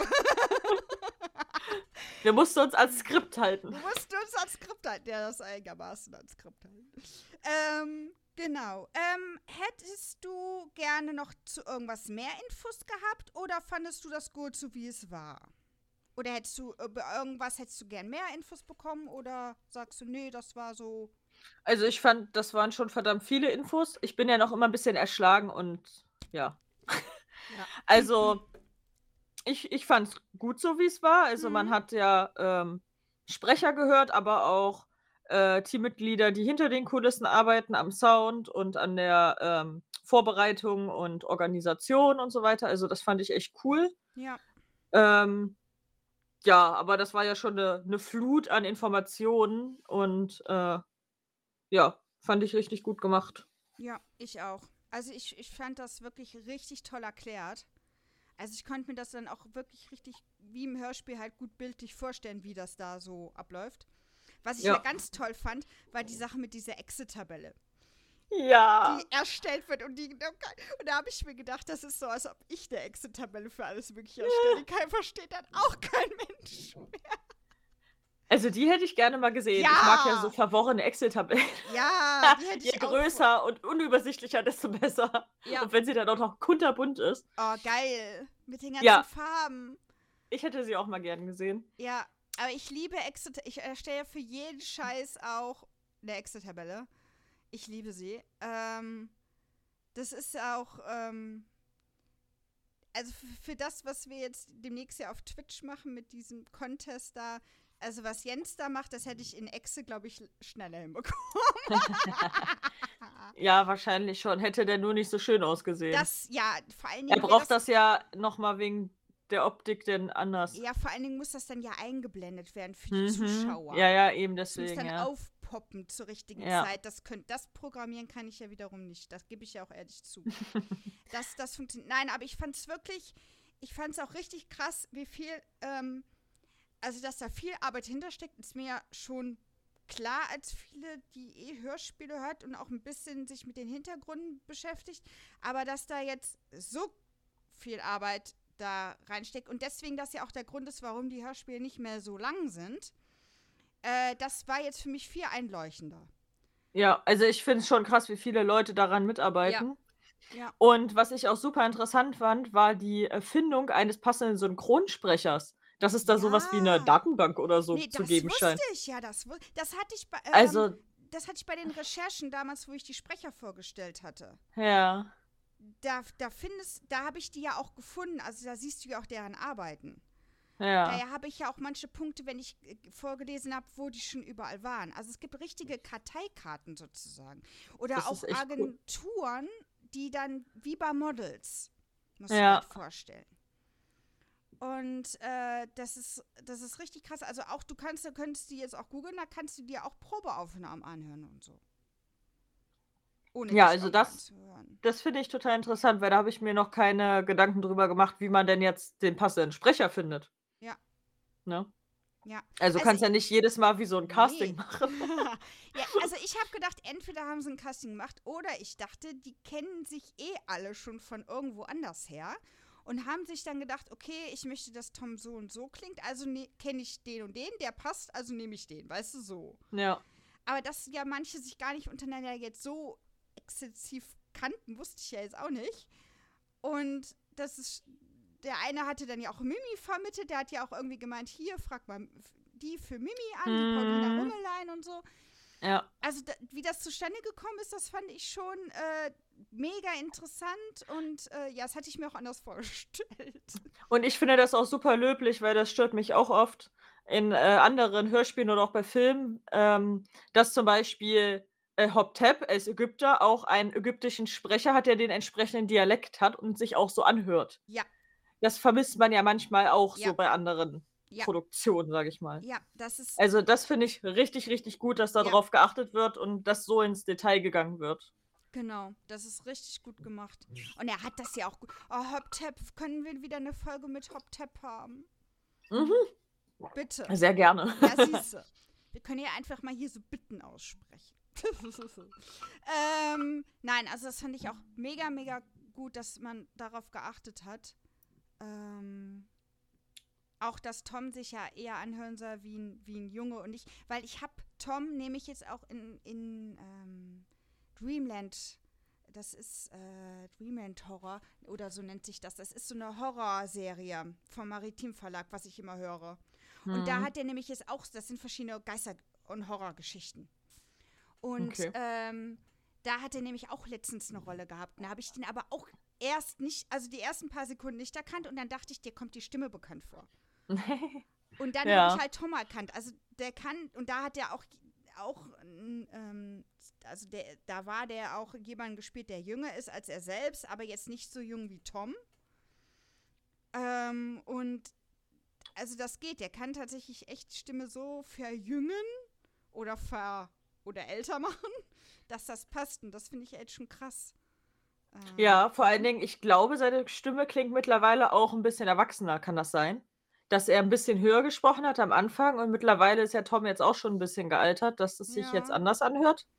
Wir mussten uns als Skript halten. Wir mussten uns ans Skript halten. Ja, das einigermaßen ans Skript halten. Ähm, genau. Ähm, hättest du gerne noch zu irgendwas mehr Infos gehabt oder fandest du das gut, so wie es war? Oder hättest du über irgendwas, hättest du gern mehr Infos bekommen oder sagst du, nee, das war so... Also ich fand, das waren schon verdammt viele Infos. Ich bin ja noch immer ein bisschen erschlagen und ja. Ja. Also ich, ich fand es gut so, wie es war. Also man Mhm. hat ja ähm, Sprecher gehört, aber auch äh, Teammitglieder, die hinter den Kulissen arbeiten, am Sound und an der ähm, Vorbereitung und Organisation und so weiter. Also das fand ich echt cool. Ja. Ähm, ja, aber das war ja schon eine, eine Flut an Informationen und äh, ja, fand ich richtig gut gemacht. Ja, ich auch. Also ich, ich fand das wirklich richtig toll erklärt. Also ich konnte mir das dann auch wirklich richtig wie im Hörspiel halt gut bildlich vorstellen, wie das da so abläuft. Was ich ja, Ja. ganz toll fand, war die Sache mit dieser Exit-Tabelle, Ja. die erstellt wird. Und, die, und da habe ich mir gedacht, das ist so, als ob ich eine Exit-Tabelle für alles Mögliche erstelle. Die kein versteht dann auch kein Mensch mehr. Also die hätte ich gerne mal gesehen. Ja. Ich mag ja so verworrene Excel-Tabellen. Ja, die hätte Je ich auch. größer und unübersichtlicher, desto besser. Ja. Und wenn sie dann auch noch kunterbunt ist. Oh, geil. Mit den ganzen Ja. Farben. Ich hätte sie auch mal gern gesehen. Ja, aber ich liebe Exit. Ich erstelle für jeden Scheiß auch eine Exit-Tabelle. Ich liebe sie. Ähm, das ist auch, ähm, also für, für das, was wir jetzt demnächst ja auf Twitch machen mit diesem Contest da, also was Jens da macht, das hätte ich in Excel, glaube ich, schneller hinbekommen. Ja, wahrscheinlich schon. Hätte der nur nicht so schön ausgesehen. Das, ja, vor allen Dingen. er wäre braucht das, ja nochmal wegen der Optik denn anders. Ja, vor allen Dingen muss das dann ja eingeblendet werden für die Mhm. Zuschauer. Ja, ja, eben Das muss deswegen, dann ja. aufpoppen zur richtigen Ja. Zeit. Das, könnt, das Programmieren kann ich ja wiederum nicht. Das gebe ich ja auch ehrlich zu. das, das funktioniert. Nein, aber ich fand es wirklich, ich fand es auch richtig krass, wie viel, ähm, also dass da viel Arbeit hintersteckt, ist mir ja schon klar, als viele, die eh Hörspiele hört und auch ein bisschen sich mit den Hintergründen beschäftigt. Aber dass da jetzt so viel Arbeit da reinsteckt und deswegen das ja auch der Grund ist, warum die Hörspiele nicht mehr so lang sind, äh, das war jetzt für mich viel einleuchtender. Ja, also ich finde es schon krass, wie viele Leute daran mitarbeiten. Ja. Und was ich auch super interessant fand, war die Erfindung eines passenden Synchronsprechers. Dass es da sowas wie eine Ja. Datenbank oder so Nee, zu das geben wusste scheint. ich, ja, das, wu- das hatte ich bei, ähm, Also, das hatte ich bei den Recherchen damals, wo ich die Sprecher vorgestellt hatte. ja. Da, da findest, da habe ich die ja auch gefunden, also da siehst du ja auch deren Arbeiten. Ja. Daher habe ich ja auch manche Punkte, wenn ich äh, vorgelesen habe, wo die schon überall waren. Also es gibt richtige Karteikarten sozusagen. Oder Das auch ist echt cool. Agenturen, die dann wie bei Models, musst du Ja. dir vorstellen. Und äh, das ist, das ist richtig krass. Also auch, du kannst, du könntest die jetzt auch googeln, da kannst du dir auch Probeaufnahmen anhören und so. Ohne Ja, dich also irgendwo das- anzuhören. Das finde ich total interessant, weil da habe ich mir noch keine Gedanken drüber gemacht, wie man denn jetzt den passenden Sprecher findet. Ja. Ne? Ja. Also, Also du kannst ja ich- nicht jedes Mal wie so ein Casting Nee. machen. Ja, also ich habe gedacht, entweder haben sie ein Casting gemacht oder ich dachte, die kennen sich eh alle schon von irgendwo anders her und haben sich dann gedacht, okay, ich möchte, dass Tom so und so klingt, also ne, kenne ich den und den, der passt, also nehme ich den, weißt du, so. Ja. Aber dass ja manche sich gar nicht untereinander jetzt so exzessiv kannten, wusste ich ja jetzt auch nicht. Und das ist, der eine hatte dann ja auch Mimi vermittelt, der hat ja auch irgendwie gemeint, hier, frag mal die für Mimi an, die Paulina Mhm. Rummelein und so. Ja. Also da, wie das zustande gekommen ist, das fand ich schon äh, mega interessant und äh, ja, das hatte ich mir auch anders vorgestellt. Und ich finde das auch super löblich, weil das stört mich auch oft in äh, anderen Hörspielen oder auch bei Filmen, ähm, dass zum Beispiel äh, Hop-Tep als Ägypter auch einen ägyptischen Sprecher hat, der den entsprechenden Dialekt hat und sich auch so anhört. Ja, Das vermisst man ja manchmal auch ja, so bei anderen ja, Produktionen, sage ich mal. ja, das ist, Also das finde ich richtig, richtig gut, dass da ja, drauf geachtet wird und dass so ins Detail gegangen wird. genau, das ist richtig gut gemacht. Und er hat das ja auch gut. Oh, Hop-Tap, können wir wieder eine Folge mit Hop-Tap haben? Mhm. Bitte. Sehr gerne. Ja, siehste. Wir können ja einfach mal hier so Bitten aussprechen. ähm, nein, also das fand ich auch mega, mega gut, dass man darauf geachtet hat. Ähm, auch, dass Tom sich ja eher anhören soll wie ein, wie ein Junge und ich, weil ich habe Tom nämlich jetzt auch in, in ähm, Dreamland, das ist äh, Dreamland Horror oder so nennt sich das. Das ist so eine Horrorserie vom Maritim Verlag, was ich immer höre. Und da Mhm. hat er nämlich jetzt auch, das sind verschiedene Geister- und Horrorgeschichten. Und Okay. ähm, da hat er nämlich auch letztens eine Rolle gehabt. Und da habe ich den aber auch erst nicht, also die ersten paar Sekunden nicht erkannt und dann dachte ich, dir kommt die Stimme bekannt vor. Und dann Ja. habe ich halt Tom erkannt. Also der kann, und da hat er auch, auch ähm, also der, da war der auch jemand gespielt, der jünger ist als er selbst, aber jetzt nicht so jung wie Tom. Ähm, und also das geht, der kann tatsächlich echt Stimme so verjüngen oder ver oder älter machen, dass das passt. Und das finde ich echt schon krass. Ähm, Ja, vor allen Dingen, ich glaube, seine Stimme klingt mittlerweile auch ein bisschen erwachsener, kann das sein? Dass er ein bisschen höher gesprochen hat am Anfang und mittlerweile ist ja Tom jetzt auch schon ein bisschen gealtert, dass es sich jetzt ja, anders anhört?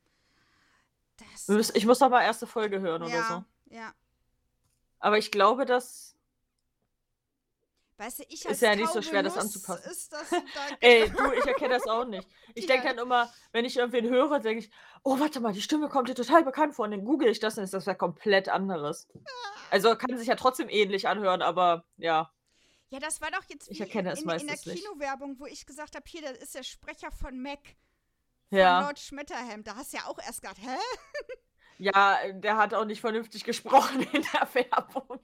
das Wir müssen ich muss noch mal erste Folge hören oder so. ja, ja. Aber ich glaube, das Weißt du, ich ist als ja nicht so taube schwer, das Nuss anzupassen. ist das und da Ey, du, ich erkenne das auch nicht. Ich Ja. denke dann immer, wenn ich irgendwen höre, denke ich: „Oh, warte mal, die Stimme kommt dir total bekannt vor." Und dann google ich das und ist das was komplett anderes. Also, kann sich ja trotzdem ähnlich anhören, aber ja, Ja, das war doch jetzt ich wie in, erkenne es in, in der meistens nicht. Kinowerbung, wo ich gesagt habe, hier, das ist der Sprecher von Mac, von Ja. Lord Schmetterham. Da hast du ja auch erst gedacht, hä? Ja, der hat auch nicht vernünftig gesprochen in der Werbung.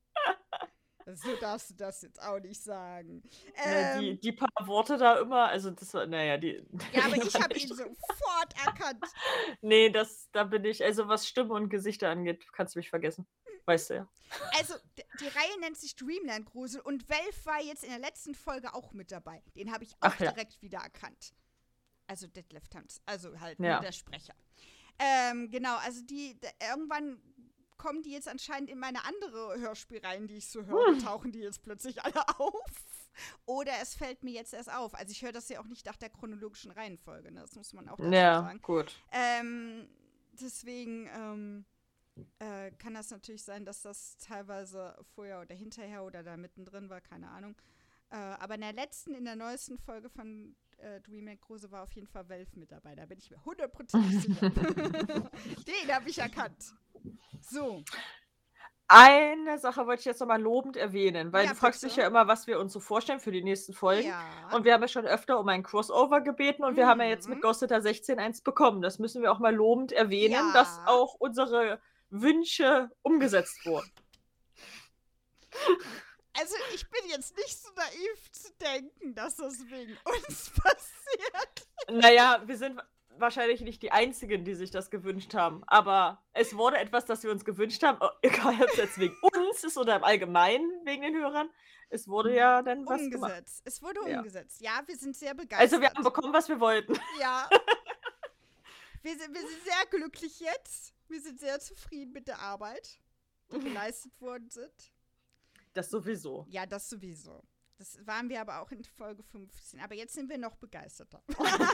So darfst du das jetzt auch nicht sagen. Ne, Ähm, die die paar Worte da immer, also das war na ja, die ja, aber die ich waren habe ihn echt sofort erkannt. Ne, das da bin ich also, was Stimme und Gesichter angeht, kannst du mich vergessen. Weißt du ja. Also, d- die Reihe nennt sich Dreamland Grusel und Welf war jetzt in der letzten Folge auch mit dabei. Den habe ich auch Ach ja. direkt wieder erkannt. Also Detlef Tanz, also halt nur Ja. der Sprecher. Ähm, genau, also die, d- irgendwann kommen die jetzt anscheinend in meine andere Hörspielreihen, die ich so höre, tauchen die jetzt plötzlich alle auf. Oder es fällt mir jetzt erst auf. Also ich höre das ja auch nicht nach der chronologischen Reihenfolge, ne? Das muss man auch dazu Ja, sagen. gut. Ähm, deswegen ähm, äh, kann das natürlich sein, dass das teilweise vorher oder hinterher oder da mittendrin war, keine Ahnung. Äh, aber in der letzten, in der neuesten Folge von äh, Dreamland Grusel war auf jeden Fall Welf mit dabei. Da bin ich mir hundertprozentig sicher. Den habe ich erkannt. So. Eine Sache wollte ich jetzt noch mal lobend erwähnen, weil Ja, du fragst dich bitte. ja immer, was wir uns so vorstellen für die nächsten Folgen. Ja. Und wir haben ja schon öfter um ein Crossover gebeten und wir haben ja jetzt mit Mhm. Ghosteater sechzehn eins bekommen. Das müssen wir auch mal lobend erwähnen, Ja. dass auch unsere Wünsche umgesetzt wurden. Also ich bin jetzt nicht so naiv zu denken, dass das wegen uns passiert. Na ja, wir sind wahrscheinlich nicht die Einzigen, die sich das gewünscht haben, aber es wurde etwas, das wir uns gewünscht haben, oh, egal ob es jetzt wegen uns ist oder im Allgemeinen wegen den Hörern, es wurde ja dann was gemacht. Umgesetzt. Es wurde Ja. umgesetzt. Ja, wir sind sehr begeistert. Also wir haben bekommen, was wir wollten. Ja. Wir sind, wir sind sehr glücklich jetzt. Wir sind sehr zufrieden mit der Arbeit, die geleistet worden sind. Das sowieso. Ja, das sowieso. Das waren wir aber auch in Folge fünfzehn. Aber jetzt sind wir noch begeisterter.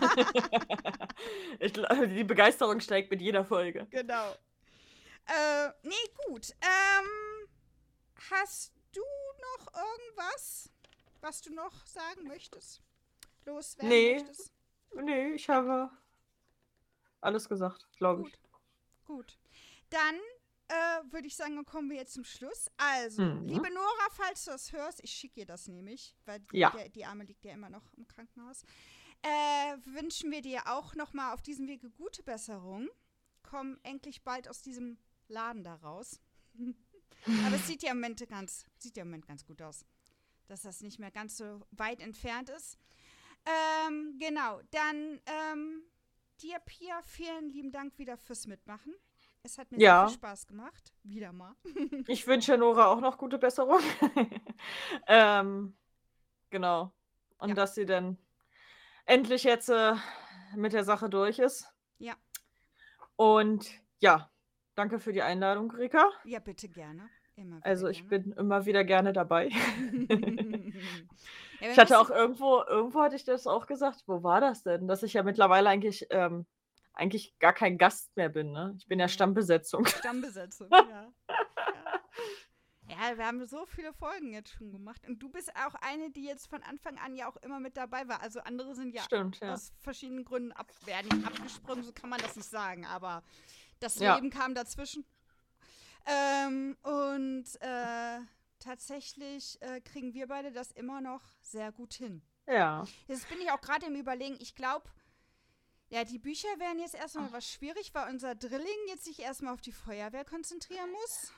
Ich glaube, die Begeisterung steigt mit jeder Folge. Genau. Äh, nee, gut. Ähm, hast du noch irgendwas, was du noch sagen möchtest? Loswerden Nee. möchtest? Nee, ich habe alles gesagt, glaube ich. Gut. Gut. Dann äh, würde ich sagen, dann kommen wir jetzt zum Schluss. Also, Mhm. liebe Nora, falls du das hörst, ich schicke ihr das nämlich, weil die, Ja. der, die Arme liegt ja immer noch im Krankenhaus. Äh, wünschen wir dir auch nochmal auf diesem Wege gute Besserung. Komm endlich bald aus diesem Laden da raus. Aber es sieht ja im Moment ganz, sieht ja im Moment ganz gut aus, dass das nicht mehr ganz so weit entfernt ist. Ähm, genau, dann ähm, dir, Pia, vielen lieben Dank wieder fürs Mitmachen. Es hat mir Ja. sehr viel Spaß gemacht. Wieder mal. Ich wünsche Nora auch noch gute Besserung. ähm, genau. Und Ja. dass sie dann endlich jetzt äh, mit der Sache durch ist. Ja. Und ja, danke für die Einladung, Rika. Ja, bitte gerne. Immer wieder Also ich gerne. bin immer wieder gerne dabei. Ja, wir Ich hatte müssen- auch irgendwo, irgendwo hatte ich das auch gesagt. Wo war das denn? Dass ich ja mittlerweile eigentlich, ähm, eigentlich gar kein Gast mehr bin, ne? Ich bin ja Ja. Stammbesetzung. Stammbesetzung, ja. ja. Ja, wir haben so viele Folgen jetzt schon gemacht. Und du bist auch eine, die jetzt von Anfang an ja auch immer mit dabei war. Also andere sind ja Stimmt, ja. aus verschiedenen Gründen ab, werden abgesprungen, so kann man das nicht sagen. Aber das Ja. Leben kam dazwischen. Ähm, und äh, tatsächlich äh, kriegen wir beide das immer noch sehr gut hin. Ja. Jetzt bin ich auch gerade im Überlegen, ich glaube, ja, die Bücher wären jetzt erstmal was schwierig, weil unser Drilling jetzt sich erstmal auf die Feuerwehr konzentrieren muss.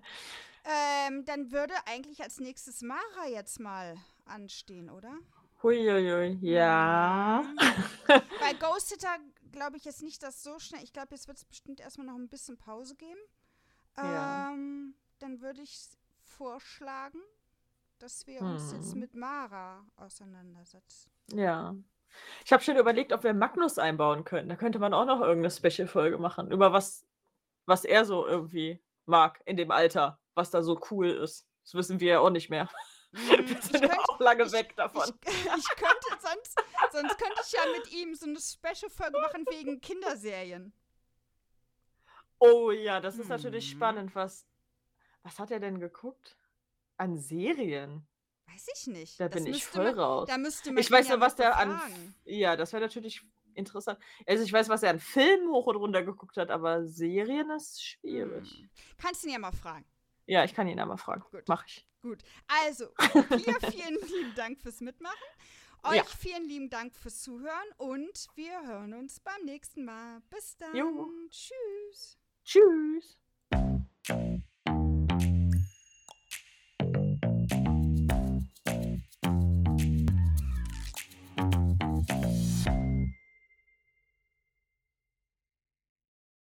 ähm, dann würde eigentlich als nächstes Mara jetzt mal anstehen, oder? Huiuiui, ja. Mhm. Bei Ghost Sitter glaube ich jetzt nicht, dass so schnell, ich glaube, jetzt wird es bestimmt erstmal noch ein bisschen Pause geben. Ja. Ähm, dann würde ich vorschlagen, dass wir uns Hm. jetzt mit Mara auseinandersetzen. Ja. Ich habe schon überlegt, ob wir Magnus einbauen können. Da könnte man auch noch irgendeine Special-Folge machen, über was, was er so irgendwie mag in dem Alter, was da so cool ist. Das wissen wir ja auch nicht mehr. Mm, Wir ich sind ja könnte- auch lange ich- weg davon. Ich, ich könnte sonst, sonst könnte ich ja mit ihm so eine Special-Folge machen wegen Kinderserien. Oh ja, das ist natürlich Hm. spannend. Was, was hat er denn geguckt? An Serien? Weiß ich nicht. Da Das bin ich müsste voll man, raus. Da müsste man Ich weiß ihn ja nur, was mal der an. befragen. Ja, das wäre natürlich interessant. Also ich weiß, was er an Filmen hoch und runter geguckt hat, aber Serien ist schwierig. Hm. Kannst du ihn ja mal fragen. Ja, ich kann ihn einmal fragen. Gut. Mach ich. Gut. Also, dir vielen lieben Dank fürs Mitmachen. Euch Ja. vielen lieben Dank fürs Zuhören und wir hören uns beim nächsten Mal. Bis dann. Jo. Tschüss. Tschüss.